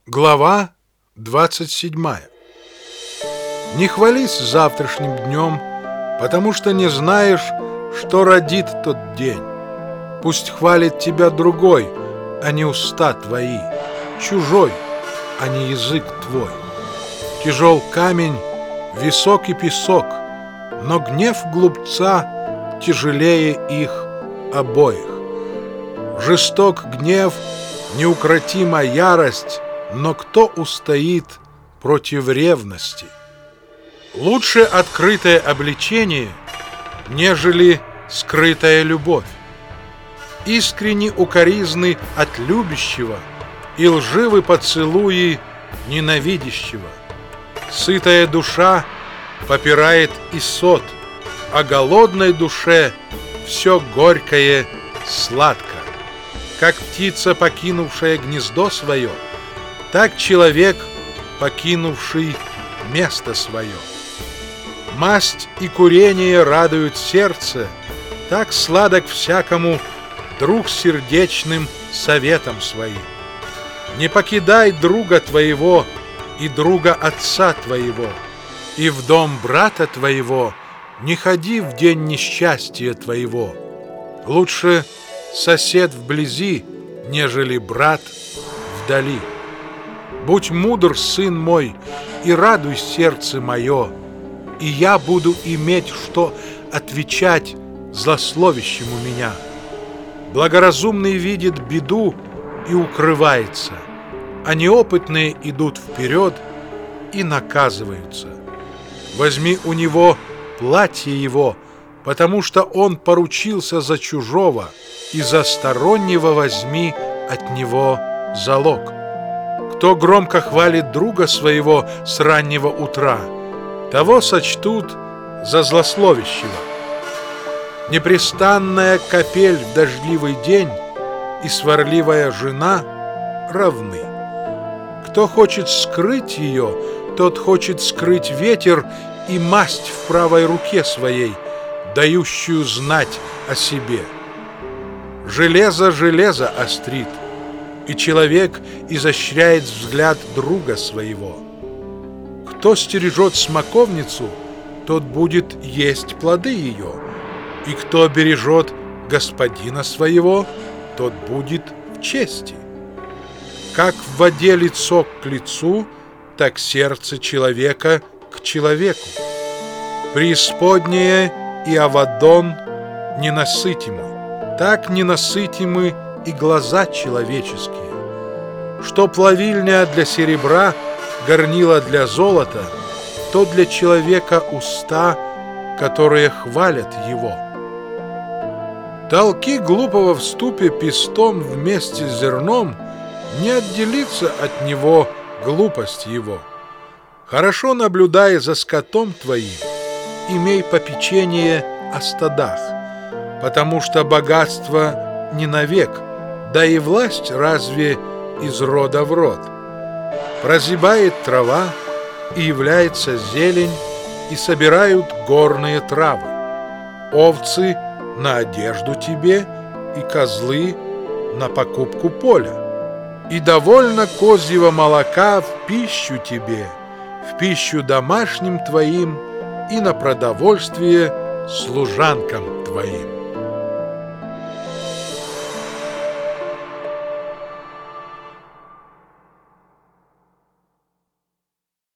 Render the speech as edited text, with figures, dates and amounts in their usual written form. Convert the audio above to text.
Глава 27. Не хвались завтрашним днем, потому что не знаешь, что родит тот день. Пусть хвалит тебя другой, а не уста твои, чужой, а не язык твой. Тяжел камень, високий песок, но гнев глупца тяжелее их обоих. Жесток гнев, неукротима ярость, но кто устоит против ревности? Лучше открытое обличение, нежели скрытая любовь. Искренни укоризны от любящего и лживы поцелуи ненавидящего. Сытая душа попирает и сот, а голодной душе все горькое сладко. Как птица, покинувшая гнездо свое, так человек, покинувший место свое. Масть и курение радуют сердце, так сладок всякому друг сердечным советом своим. Не покидай друга твоего и друга отца твоего, и в дом брата твоего не ходи в день несчастья твоего. Лучше сосед вблизи, нежели брат вдали. Будь мудр, сын мой, и радуй сердце мое, и я буду иметь, что отвечать злословящему меня. Благоразумный видит беду и укрывается, а неопытные идут вперед и наказываются. Возьми у него платье его, потому что он поручился за чужого, и за стороннего возьми от него залог. Кто громко хвалит друга своего с раннего утра, того сочтут за злословящего. Непрестанная капель в дождливый день и сварливая жена равны. Кто хочет скрыть ее, тот хочет скрыть ветер и масть в правой руке своей, дающую знать о себе. Железо железо острит, и человек изощряет взгляд друга своего. Кто стережет смоковницу, тот будет есть плоды ее, и кто бережет господина своего, тот будет в чести. Как в воде лицо к лицу, так сердце человека к человеку. Преисподнее и Авадон ненасытимы, так ненасытимы и глаза человеческие. Что плавильня для серебра, горнила для золота, то для человека уста, которые хвалят его. Толки глупого в ступе пестом вместе с зерном, не отделится от него глупость его. Хорошо наблюдай за скотом твоим, имей попечение о стадах, потому что богатство не навек, да и власть разве из рода в род. Прозябает трава, и является зелень, и собирают горные травы. Овцы на одежду тебе, и козлы на покупку поля. И довольно козьего молока в пищу тебе, в пищу домашним твоим и на продовольствие служанкам твоим.